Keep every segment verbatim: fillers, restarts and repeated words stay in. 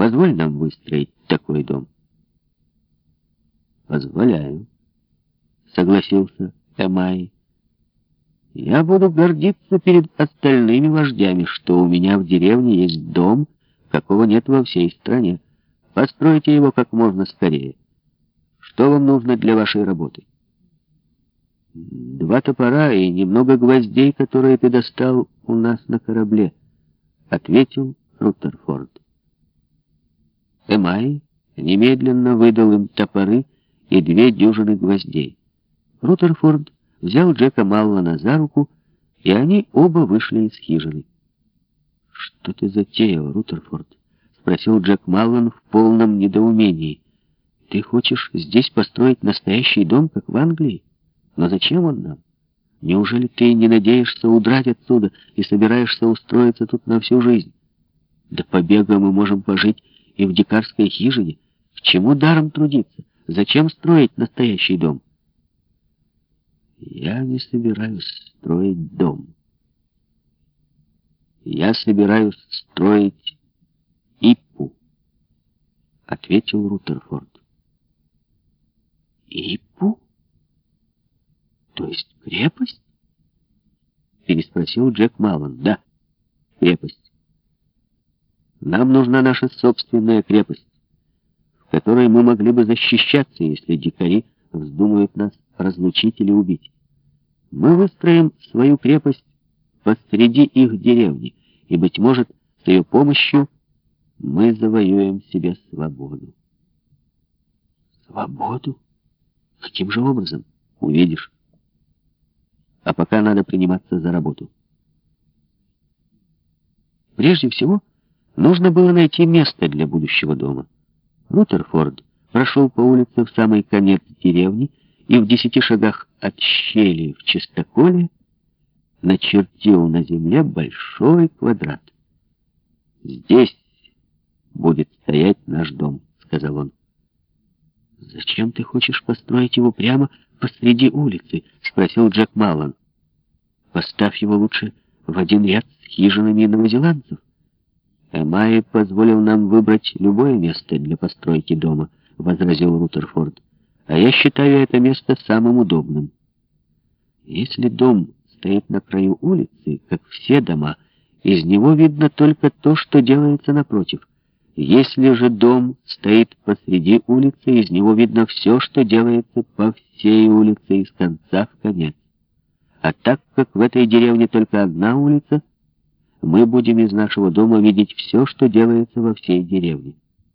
Позволь нам выстроить такой дом. Позволяю, согласился Эмай. Я буду гордиться перед остальными вождями, что у меня в деревне есть дом, какого нет во всей стране. Постройте его как можно скорее. Что вам нужно для вашей работы? Два топора и немного гвоздей, которые ты достал у нас на корабле, ответил Руттерфорд. Эмай немедленно выдал им топоры и две дюжины гвоздей. Руттерфорд взял Джека Маллана за руку, и они оба вышли из хижины. «Что ты затеял, Руттерфорд?» — спросил Джек Маллан в полном недоумении. «Ты хочешь здесь построить настоящий дом, как в Англии? Но зачем он нам? Неужели ты не надеешься удрать отсюда и собираешься устроиться тут на всю жизнь? До побега мы можем пожить и в дикарской хижине. К чему даром трудиться? Зачем строить настоящий дом?» «Я не собираюсь строить дом. Я собираюсь строить Иппу», — ответил Руттерфорд. «Иппу? То есть крепость?» — переспросил Джек Маллан. «Да, крепость. Нам нужна наша собственная крепость, в которой мы могли бы защищаться, если дикари вздумают нас разлучить или убить. Мы выстроим свою крепость посреди их деревни, и, быть может, с ее помощью мы завоюем себе свободу». «Свободу? Каким же образом? Увидишь. А пока надо приниматься за работу». Прежде всего, нужно было найти место для будущего дома. Руттерфорд прошел по улице в самый конец деревни и в десяти шагах от щели в чистоколе начертил на земле большой квадрат. «Здесь будет стоять наш дом», — сказал он. «Зачем ты хочешь построить его прямо посреди улицы?» — спросил Джек Маллан. «Поставь его лучше в один ряд с хижинами новозеландцев». «Эмай позволил нам выбрать любое место для постройки дома», — возразил Руттерфорд. «А я считаю это место самым удобным. Если дом стоит на краю улицы, как все дома, из него видно только то, что делается напротив. Если же дом стоит посреди улицы, из него видно все, что делается по всей улице из конца в конец. А так как в этой деревне только одна улица, мы будем из нашего дома видеть все, что делается во всей деревне».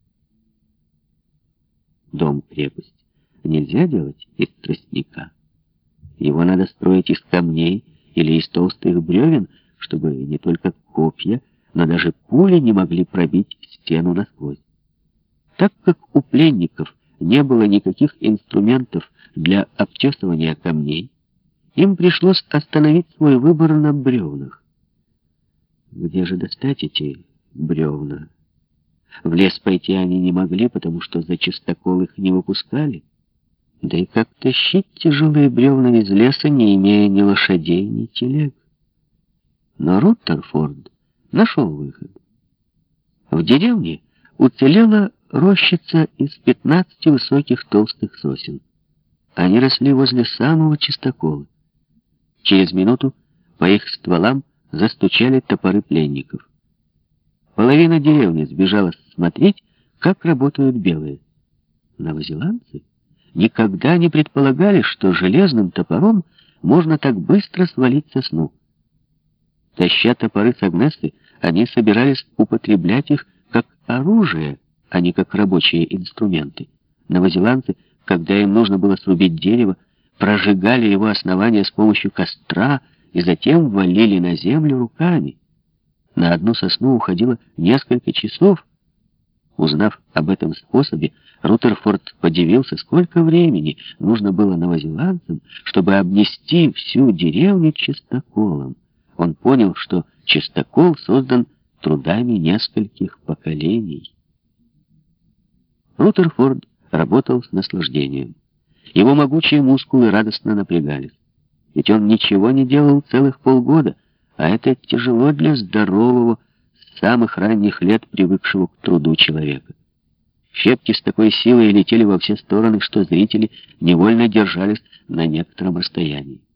Дом-крепость нельзя делать из тростника. Его надо строить из камней или из толстых бревен, чтобы не только копья, но даже пули не могли пробить стену насквозь. Так как у пленников не было никаких инструментов для обтесывания камней, им пришлось остановить свой выбор на бревнах. Где же достать эти бревна? В лес пойти они не могли, потому что за чистокол их не выпускали. Да и как тащить тяжелые бревна из леса, не имея ни лошадей, ни телег? Но Руттерфорд нашел выход. В деревне уцелела рощица из пятнадцати высоких толстых сосен. Они росли возле самого чистокола. Через минуту по их стволам застучали топоры пленников. Половина деревни сбежала смотреть, как работают белые. Новозеландцы никогда не предполагали, что железным топором можно так быстро свалить сосну. Таща топоры с Агнессы, они собирались употреблять их как оружие, а не как рабочие инструменты. Новозеландцы, когда им нужно было срубить дерево, прожигали его основание с помощью костра и затем валили на землю руками. На одну сосну уходило несколько часов. Узнав об этом способе, Руттерфорд подивился, сколько времени нужно было новозеландцам, чтобы обнести всю деревню чистоколом. Он понял, что чистокол создан трудами нескольких поколений. Руттерфорд работал с наслаждением. Его могучие мускулы радостно напрягались. Ведь он ничего не делал целых полгода, а это тяжело для здорового, с самых ранних лет привыкшего к труду человека. Щепки с такой силой летели во все стороны, что зрители невольно держались на некотором расстоянии.